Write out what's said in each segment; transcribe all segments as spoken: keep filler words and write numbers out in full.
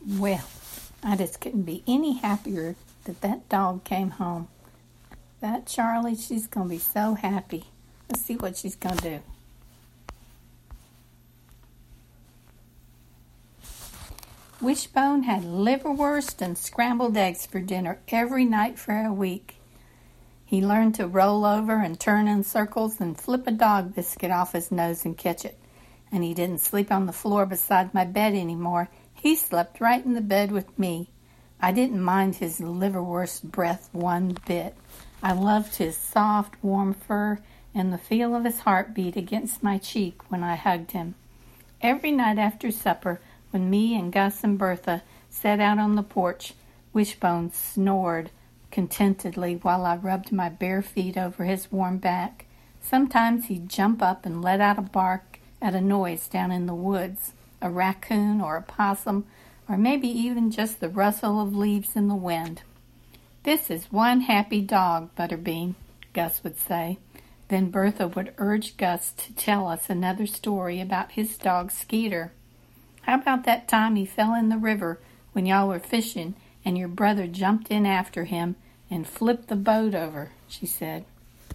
Well, I just couldn't be any happier that that dog came home. That Charlie, she's going to be so happy. Let's see what she's going to do. Wishbone had liverwurst and scrambled eggs for dinner every night for a week. He learned to roll over and turn in circles and flip a dog biscuit off his nose and catch it. And he didn't sleep on the floor beside my bed anymore. He slept right in the bed with me. I didn't mind his liverwurst breath one bit. I loved his soft, warm fur and the feel of his heartbeat against my cheek when I hugged him. Every night after supper, when me and Gus and Bertha sat out on the porch, Wishbone snored contentedly while I rubbed my bare feet over his warm back. Sometimes he'd jump up and let out a bark at a noise down in the woods, a raccoon or a possum, or maybe even just the rustle of leaves in the wind. "This is one happy dog, Butterbean," Gus would say. Then Bertha would urge Gus to tell us another story about his dog Skeeter. "How about that time he fell in the river when y'all were fishing and your brother jumped in after him and flipped the boat over?" she said.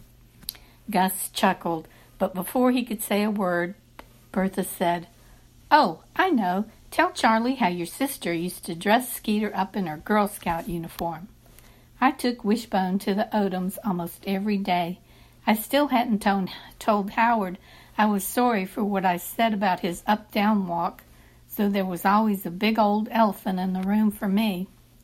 Gus chuckled, but before he could say a word, Bertha said, "Oh, I know. Tell Charlie how your sister used to dress Skeeter up in her Girl Scout uniform." I took Wishbone to the Odoms almost every day. I still hadn't told, told Howard I was sorry for what I said about his up-down walk, so there was always a big old elephant in the room for me.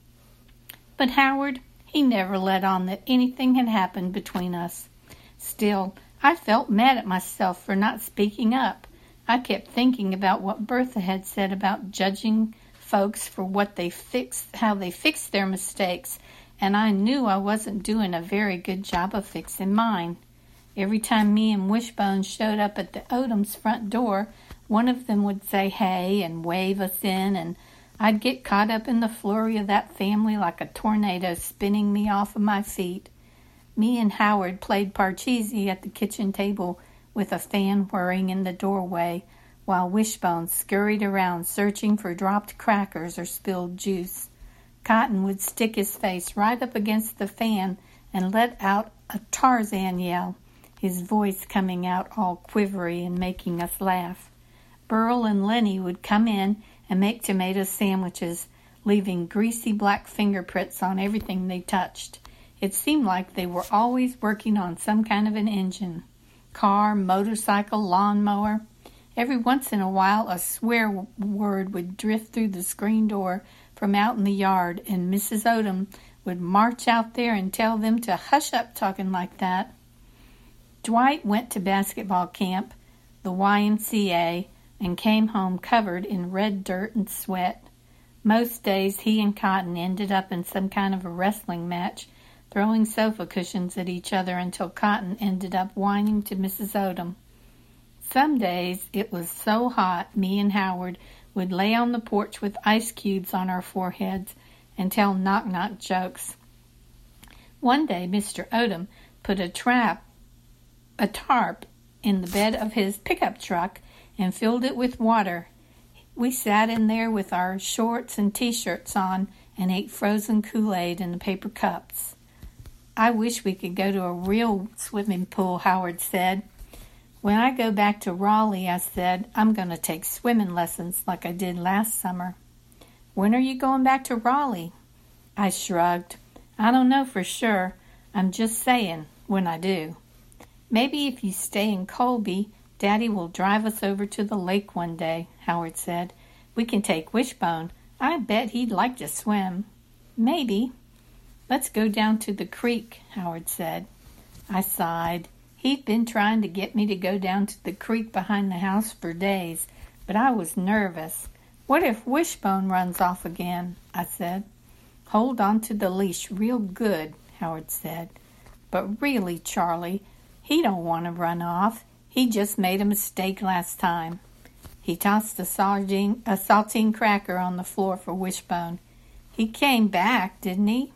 But Howard, he never let on that anything had happened between us. Still, I felt mad at myself for not speaking up. I kept thinking about what Bertha had said about judging folks for what they fix, how they fixed their mistakes, and I knew I wasn't doing a very good job of fixing mine. Every time me and Wishbone showed up at the Odom's front door, one of them would say hey and wave us in, and I'd get caught up in the flurry of that family like a tornado spinning me off of my feet. Me and Howard played Parcheesi at the kitchen table with a fan whirring in the doorway, while Wishbone scurried around searching for dropped crackers or spilled juice. Cotton would stick his face right up against the fan and let out a Tarzan yell, his voice coming out all quivery and making us laugh. Burl and Lenny would come in and make tomato sandwiches, leaving greasy black fingerprints on everything they touched. It seemed like they were always working on some kind of an engine. Car, motorcycle, lawnmower. Every once in a while a swear word would drift through the screen door from out in the yard, and Missus Odom would march out there and tell them to hush up talking like that. Dwight went to basketball camp, the Y M C A, and came home covered in red dirt and sweat. Most days he and Cotton ended up in some kind of a wrestling match, throwing sofa cushions at each other until Cotton ended up whining to Missus Odom. Some days it was so hot me and Howard would lay on the porch with ice cubes on our foreheads and tell knock-knock jokes. One day Mister Odom put a trap, a tarp in the bed of his pickup truck and filled it with water. We sat in there with our shorts and T-shirts on and ate frozen Kool-Aid in the paper cups. "I wish we could go to a real swimming pool," Howard said. "When I go back to Raleigh," I said, "I'm going to take swimming lessons like I did last summer." "When are you going back to Raleigh?" I shrugged. "I don't know for sure. I'm just saying, when I do." "Maybe if you stay in Colby, Daddy will drive us over to the lake one day," Howard said. "We can take Wishbone. I bet he'd like to swim." "Maybe." "Let's go down to the creek," Howard said. I sighed. He'd been trying to get me to go down to the creek behind the house for days, but I was nervous. "What if Wishbone runs off again?" I said. "Hold on to the leash real good," Howard said. "But really, Charlie, he don't want to run off. He just made a mistake last time." He tossed a saltine, a saltine cracker on the floor for Wishbone. "He came back, didn't he?"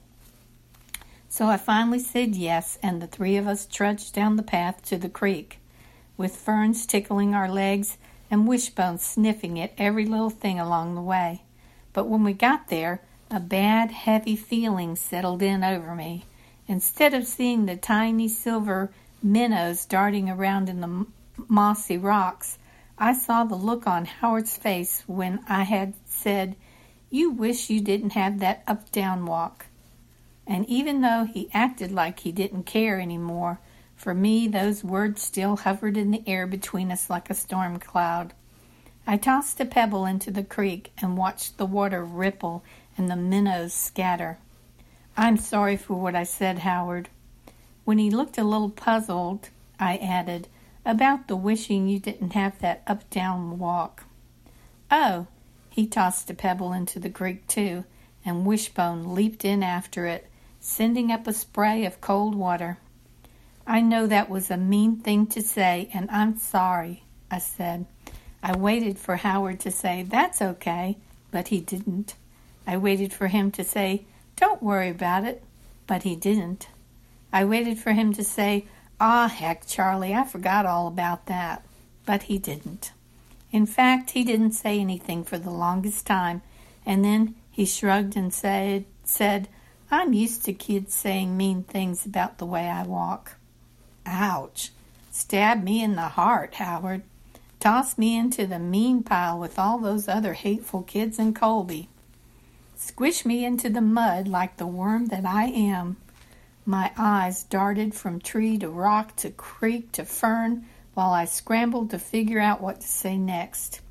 So I finally said yes, and the three of us trudged down the path to the creek, with ferns tickling our legs and Wishbone sniffing at every little thing along the way. But when we got there, a bad, heavy feeling settled in over me. Instead of seeing the tiny silver minnows darting around in the mossy rocks, I saw the look on Howard's face when I had said, "You wish you didn't have that up-down walk." And even though he acted like he didn't care anymore, for me those words still hovered in the air between us like a storm cloud. I tossed a pebble into the creek and watched the water ripple and the minnows scatter. "I'm sorry for what I said, Howard." When he looked a little puzzled, I added, "About the wishing you didn't have that up-down walk." "Oh." He tossed a pebble into the creek, too, and Wishbone leaped in after it, sending up a spray of cold water. "I know that was a mean thing to say, and I'm sorry," I said. I waited for Howard to say, "That's okay," but he didn't. I waited for him to say, "Don't worry about it," but he didn't. I waited for him to say, "Aw, heck, Charlie, I forgot all about that," but he didn't. In fact, he didn't say anything for the longest time, and then he shrugged and said, said, "I'm used to kids saying mean things about the way I walk." Ouch! Stab me in the heart, Howard. Toss me into the mean pile with all those other hateful kids in Colby. Squish me into the mud like the worm that I am. My eyes darted from tree to rock to creek to fern while I scrambled to figure out what to say next.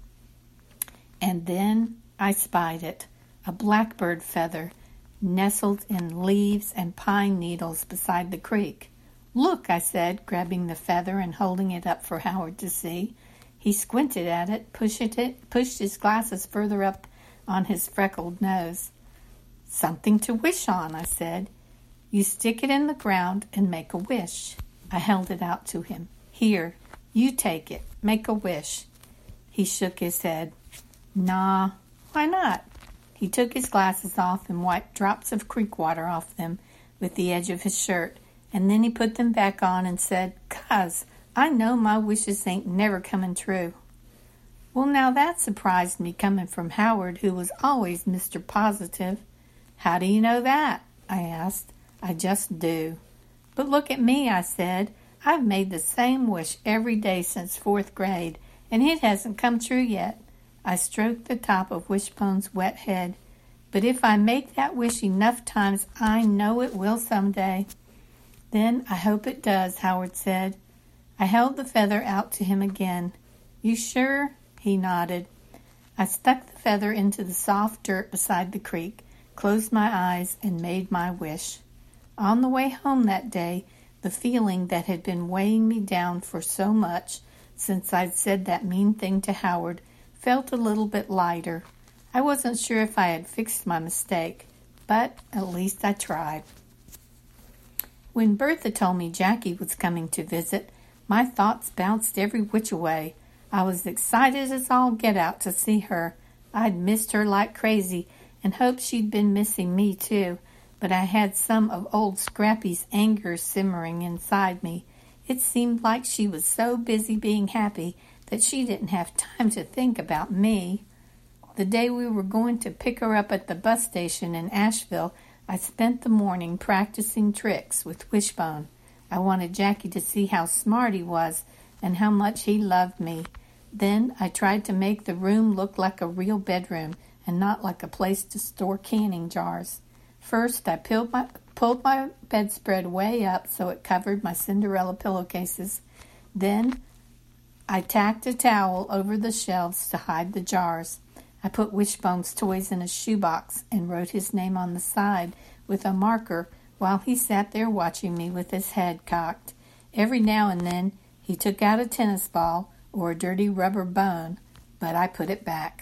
And then I spied it, a blackbird feather, nestled in leaves and pine needles beside the creek. "Look," I said, grabbing the feather and holding it up for Howard to see. He squinted at it, pushed it, pushed his glasses further up on his freckled nose. "Something to wish on," I said. "You stick it in the ground and make a wish." I held it out to him. "Here, you take it. Make a wish." He shook his head. "Nah, why not?" He took his glasses off and wiped drops of creek water off them with the edge of his shirt, and then he put them back on and said, "'Cause I know my wishes ain't never coming true." Well, now that surprised me coming from Howard, who was always Mister Positive. "How do you know that?" I asked. "I just do." "But look at me," I said. "I've made the same wish every day since fourth grade, and it hasn't come true yet." I stroked the top of Wishbone's wet head. "But if I make that wish enough times, I know it will someday." "Then I hope it does," Howard said. I held the feather out to him again. "You sure?" He nodded. I stuck the feather into the soft dirt beside the creek, closed my eyes, and made my wish. On the way home that day, the feeling that had been weighing me down for so much since I'd said that mean thing to Howard felt a little bit lighter. I wasn't sure if I had fixed my mistake, but at least I tried. When Bertha told me Jackie was coming to visit, my thoughts bounced every which way. I was excited as all get out to see her. I'd missed her like crazy and hoped she'd been missing me too, but I had some of old Scrappy's anger simmering inside me. It seemed like she was so busy being happy that she didn't have time to think about me. The day we were going to pick her up at the bus station in Asheville, I spent the morning practicing tricks with Wishbone. I wanted Jackie to see how smart he was and how much he loved me. Then I tried to make the room look like a real bedroom and not like a place to store canning jars. First, I pulled my, pulled my bedspread way up so it covered my Cinderella pillowcases. Then I tacked a towel over the shelves to hide the jars. I put Wishbone's toys in a shoebox and wrote his name on the side with a marker while he sat there watching me with his head cocked. Every now and then he took out a tennis ball or a dirty rubber bone, but I put it back.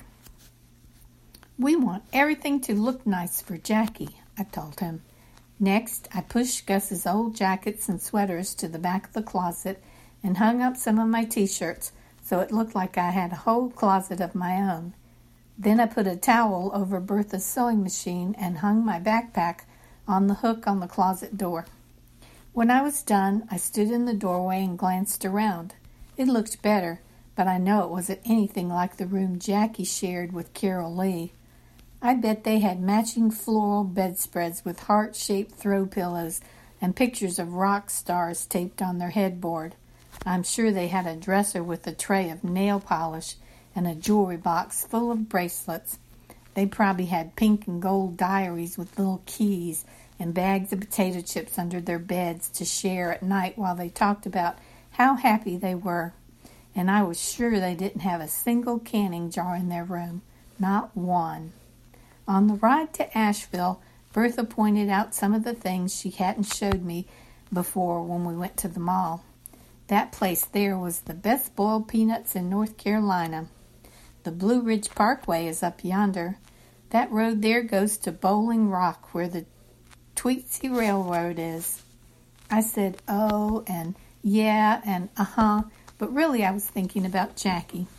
"We want everything to look nice for Jackie," I told him. Next, I pushed Gus's old jackets and sweaters to the back of the closet and hung up some of my T-shirts so it looked like I had a whole closet of my own. Then I put a towel over Bertha's sewing machine and hung my backpack on the hook on the closet door. When I was done, I stood in the doorway and glanced around. It looked better, but I know it wasn't anything like the room Jackie shared with Carol Lee. I bet they had matching floral bedspreads with heart-shaped throw pillows and pictures of rock stars taped on their headboard. I'm sure they had a dresser with a tray of nail polish and a jewelry box full of bracelets. They probably had pink and gold diaries with little keys and bags of potato chips under their beds to share at night while they talked about how happy they were. And I was sure they didn't have a single canning jar in their room. Not one. On the ride to Asheville, Bertha pointed out some of the things she hadn't showed me before when we went to the mall. That place there was the best boiled peanuts in North Carolina. The Blue Ridge Parkway is up yonder. That road there goes to Bowling Rock, where the Tweetsie Railroad is. I said, oh, and yeah, and uh-huh, but really I was thinking about Jackie.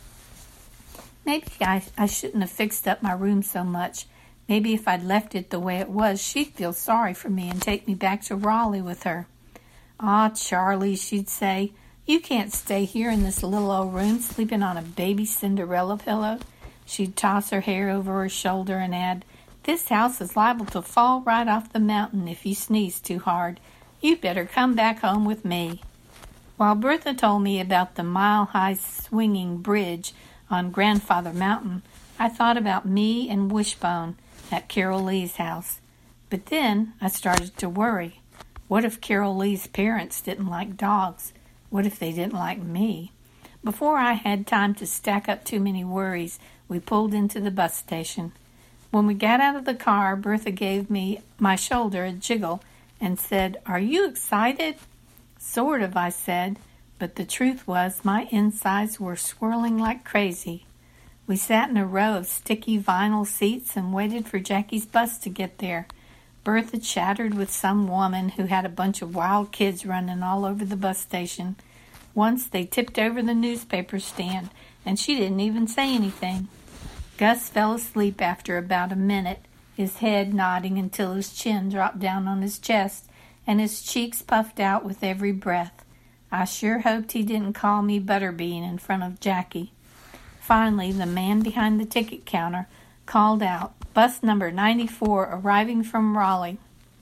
Maybe I, I shouldn't have fixed up my room so much. Maybe if I'd left it the way it was, she'd feel sorry for me and take me back to Raleigh with her. "Ah, Charlie," she'd say, "you can't stay here in this little old room sleeping on a baby Cinderella pillow." She'd toss her hair over her shoulder and add, "This house is liable to fall right off the mountain if you sneeze too hard. You'd better come back home with me." While Bertha told me about the mile-high swinging bridge on Grandfather Mountain, I thought about me and Wishbone at Carol Lee's house. But then I started to worry. What if Carol Lee's parents didn't like dogs? What if they didn't like me? Before I had time to stack up too many worries, we pulled into the bus station. When we got out of the car, Bertha gave me my shoulder a jiggle and said, "Are you excited?" "Sort of," I said, but the truth was my insides were swirling like crazy. We sat in a row of sticky vinyl seats and waited for Jackie's bus to get there. Bertha chattered with some woman who had a bunch of wild kids running all over the bus station. Once they tipped over the newspaper stand, and she didn't even say anything. Gus fell asleep after about a minute, his head nodding until his chin dropped down on his chest, and his cheeks puffed out with every breath. I sure hoped he didn't call me Butterbean in front of Jackie. Finally, the man behind the ticket counter called out, "Bus number ninety-four arriving from Raleigh."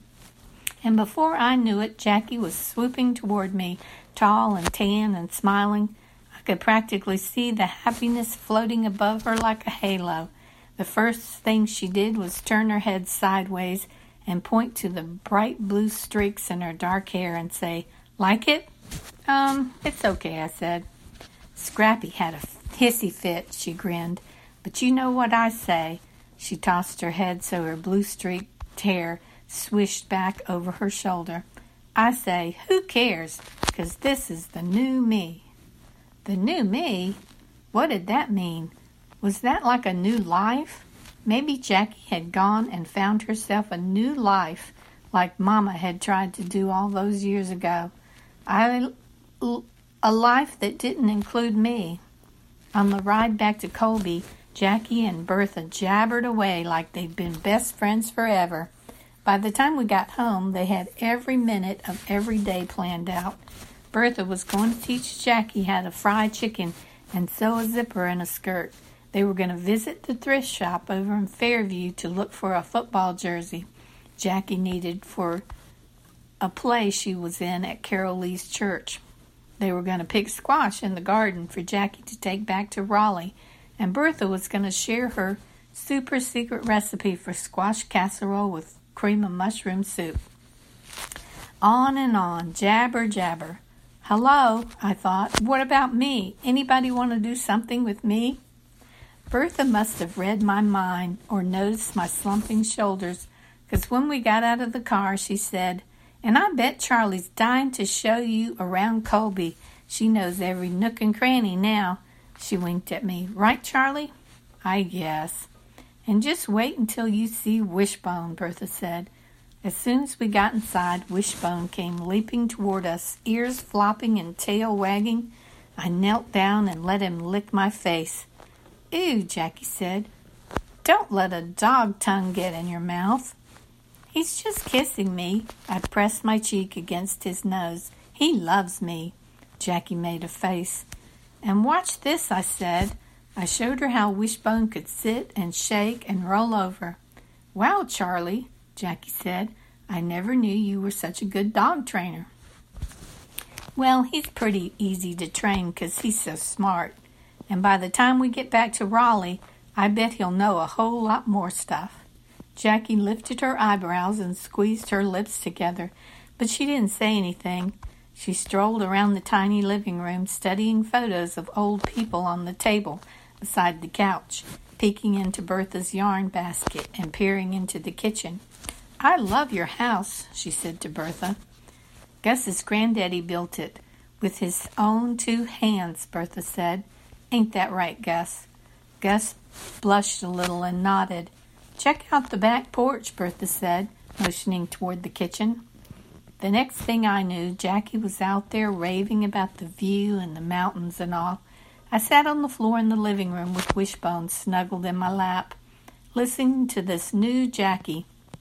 And before I knew it, Jackie was swooping toward me, tall and tan and smiling. I could practically see the happiness floating above her like a halo. The first thing she did was turn her head sideways and point to the bright blue streaks in her dark hair and say, "Like it?" Um, it's okay," I said. "Scrappy had a hissy fit," she grinned. "But you know what I say." She tossed her head so her blue-streaked hair swished back over her shoulder. "I say, who cares? 'Cause this is the new me." The new me? What did that mean? Was that like a new life? Maybe Jackie had gone and found herself a new life, like Mama had tried to do all those years ago. I, a life that didn't include me. On the ride back to Colby, Jackie and Bertha jabbered away like they'd been best friends forever. By the time we got home, they had every minute of every day planned out. Bertha was going to teach Jackie how to fry chicken and sew a zipper in a skirt. They were going to visit the thrift shop over in Fairview to look for a football jersey Jackie needed for a play she was in at Carol Lee's church. They were going to pick squash in the garden for Jackie to take back to Raleigh, and Bertha was going to share her super secret recipe for squash casserole with cream of mushroom soup. On and on, jabber, jabber. Hello, I thought. What about me? Anybody want to do something with me? Bertha must have read my mind or noticed my slumping shoulders, because when we got out of the car, she said, "And I bet Charlie's dying to show you around Colby. She knows every nook and cranny now." She winked at me. "Right, Charlie?" "I guess." "And just wait until you see Wishbone," Bertha said. As soon as we got inside, Wishbone came leaping toward us, ears flopping and tail wagging. I knelt down and let him lick my face. "Ew," Jackie said. "Don't let a dog tongue get in your mouth." "He's just kissing me." I pressed my cheek against his nose. "He loves me." Jackie made a face. "And watch this," I said. I showed her how Wishbone could sit and shake and roll over. "Wow, Charlie," Jackie said, "I never knew you were such a good dog trainer." "Well, he's pretty easy to train 'cause he's so smart. And by the time we get back to Raleigh, I bet he'll know a whole lot more stuff." Jackie lifted her eyebrows and squeezed her lips together, but she didn't say anything. She strolled around the tiny living room, studying photos of old people on the table beside the couch, peeking into Bertha's yarn basket and peering into the kitchen. "I love your house," she said to Bertha. "Gus's granddaddy built it with his own two hands," Bertha said. "Ain't that right, Gus?" Gus blushed a little and nodded. "Check out the back porch," Bertha said, motioning toward the kitchen. The next thing I knew, Jackie was out there raving about the view and the mountains and all. I sat on the floor in the living room with Wishbone snuggled in my lap, listening to this new Jackie,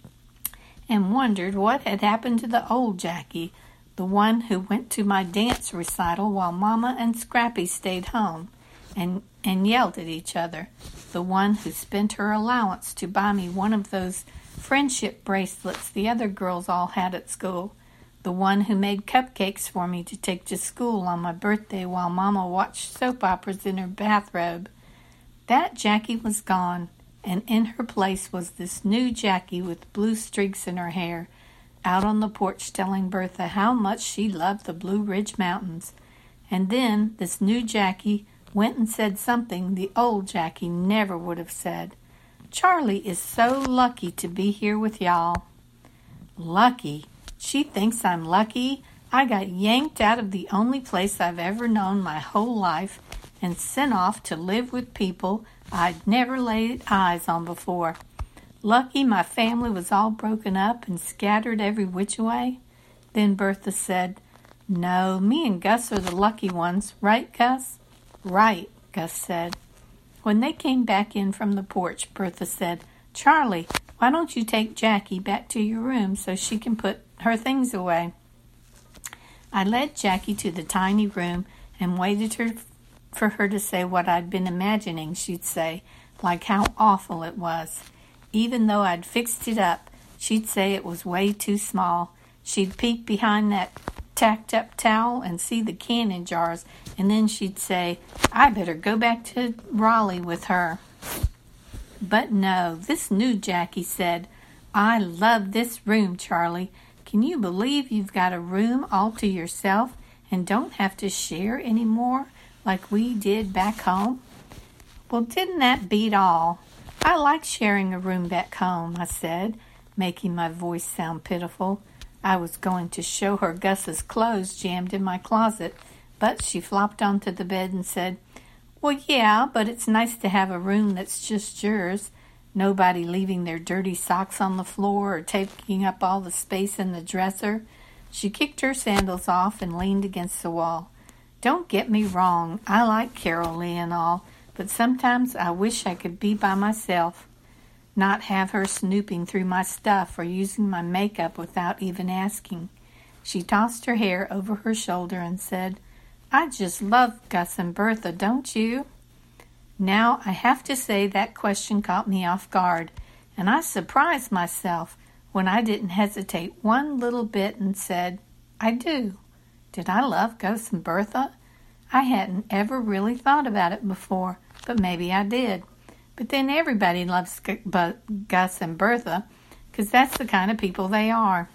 and wondered what had happened to the old Jackie, the one who went to my dance recital while Mama and Scrappy stayed home and, and yelled at each other, the one who spent her allowance to buy me one of those friendship bracelets the other girls all had at school, the one who made cupcakes for me to take to school on my birthday while Mama watched soap operas in her bathrobe. That Jackie was gone, and in her place was this new Jackie with blue streaks in her hair, out on the porch telling Bertha how much she loved the Blue Ridge Mountains. And then this new Jackie went and said something the old Jackie never would have said. "Charlie is so lucky to be here with y'all." Lucky? She thinks I'm lucky. I got yanked out of the only place I've ever known my whole life and sent off to live with people I'd never laid eyes on before. Lucky my family was all broken up and scattered every which way. Then Bertha said, "No, me and Gus are the lucky ones. Right, Gus?" "Right," Gus said. When they came back in from the porch, Bertha said, "Charlie, why don't you take Jackie back to your room so she can put her things away?" I led Jackie to the tiny room and waited her, for her to say what I'd been imagining she'd say, like how awful it was. Even though I'd fixed it up, she'd say it was way too small. She'd peek behind that tacked-up towel and see the canning jars, and then she'd say, I better go back to Raleigh with her. But no, this new Jackie said, "I love this room, Charlie. Can you believe you've got a room all to yourself and don't have to share any more like we did back home?" "Well, didn't that beat all? I like sharing a room back home," I said, making my voice sound pitiful. I was going to show her Gus's clothes jammed in my closet, but she flopped onto the bed and said, "Well, yeah, but it's nice to have a room that's just yours. Nobody leaving their dirty socks on the floor or taking up all the space in the dresser." She kicked her sandals off and leaned against the wall. "Don't get me wrong, I like Carol Lee and all, but sometimes I wish I could be by myself, not have her snooping through my stuff or using my makeup without even asking." She tossed her hair over her shoulder and said, "I just love Gus and Bertha, don't you?" Now, I have to say that question caught me off guard, and I surprised myself when I didn't hesitate one little bit and said, "I do." Did I love Gus and Bertha? I hadn't ever really thought about it before, but maybe I did. But then everybody loves Gus and Bertha, 'cause that's the kind of people they are.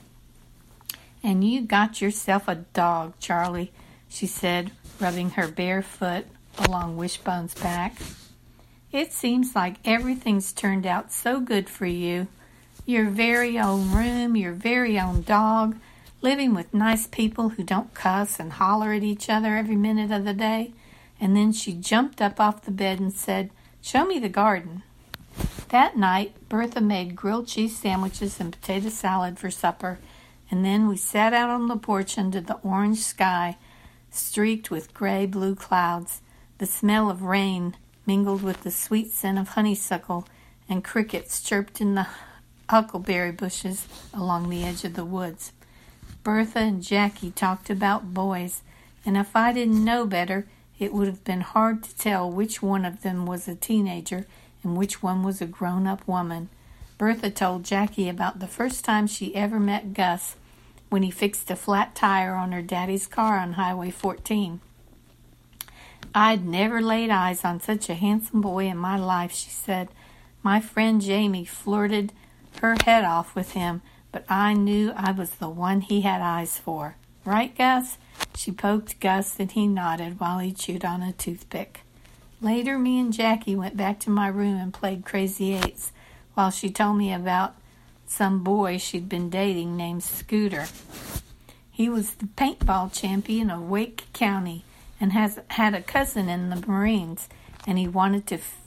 "And you got yourself a dog, Charlie," she said, rubbing her bare foot along Wishbone's back. "It seems like everything's turned out so good for you. Your very own room, your very own dog, living with nice people who don't cuss and holler at each other every minute of the day." And then she jumped up off the bed and said, "Show me the garden." That night, Bertha made grilled cheese sandwiches and potato salad for supper, and then we sat out on the porch under the orange sky, streaked with gray-blue clouds. The smell of rain mingled with the sweet scent of honeysuckle, and crickets chirped in the huckleberry bushes along the edge of the woods. Bertha and Jackie talked about boys, and if I didn't know better, it would have been hard to tell which one of them was a teenager and which one was a grown-up woman. Bertha told Jackie about the first time she ever met Gus when he fixed a flat tire on her daddy's car on Highway fourteen. "I'd never laid eyes on such a handsome boy in my life," she said. "My friend Jamie flirted her head off with him, but I knew I was the one he had eyes for. Right, Gus?" She poked Gus, and he nodded while he chewed on a toothpick. Later, me and Jackie went back to my room and played Crazy Eights while she told me about some boy she'd been dating named Scooter. He was the paintball champion of Wake County and has had a cousin in the Marines, and he wanted to f-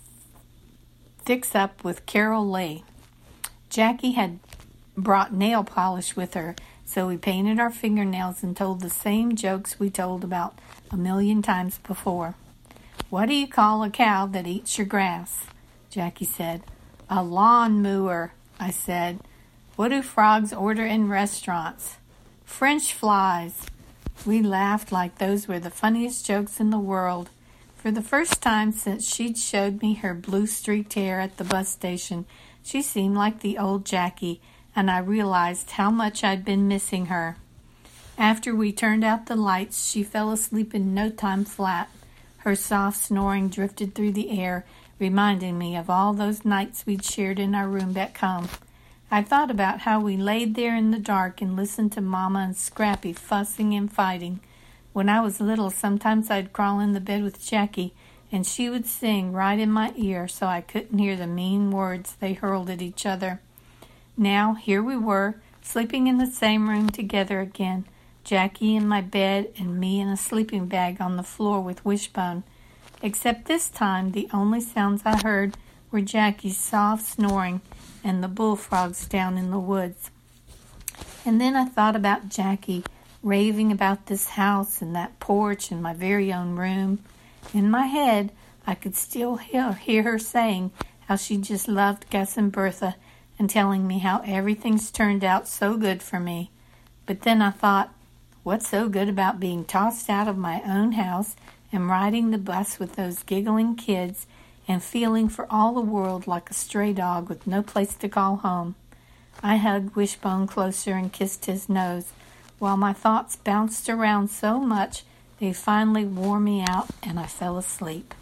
fix up with Carol Lee. Jackie had brought nail polish with her, so we painted our fingernails and told the same jokes we told about a million times before. "What do you call a cow that eats your grass?" Jackie said. "A lawn mower," I said. "What do frogs order in restaurants?" "French flies." We laughed like those were the funniest jokes in the world. For the first time since she'd showed me her blue-streaked hair at the bus station, she seemed like the old Jackie, and I realized how much I'd been missing her. After we turned out the lights, she fell asleep in no time flat. Her soft snoring drifted through the air, reminding me of all those nights we'd shared in our room back home. I thought about how we laid there in the dark and listened to Mama and Scrappy fussing and fighting. When I was little, sometimes I'd crawl in the bed with Jackie, and she would sing right in my ear so I couldn't hear the mean words they hurled at each other. Now, here we were, sleeping in the same room together again, Jackie in my bed and me in a sleeping bag on the floor with Wishbone. Except this time, the only sounds I heard were Jackie's soft snoring and the bullfrogs down in the woods. And then I thought about Jackie, raving about this house and that porch and my very own room. In my head, I could still hear, hear her saying how she just loved Gus and Bertha and telling me how everything's turned out so good for me. But then I thought, what's so good about being tossed out of my own house and riding the bus with those giggling kids and feeling for all the world like a stray dog with no place to call home? I hugged Wishbone closer and kissed his nose, while my thoughts bounced around so much they finally wore me out and I fell asleep.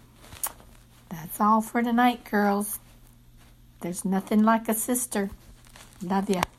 That's all for tonight, girls. There's nothing like a sister. Love ya.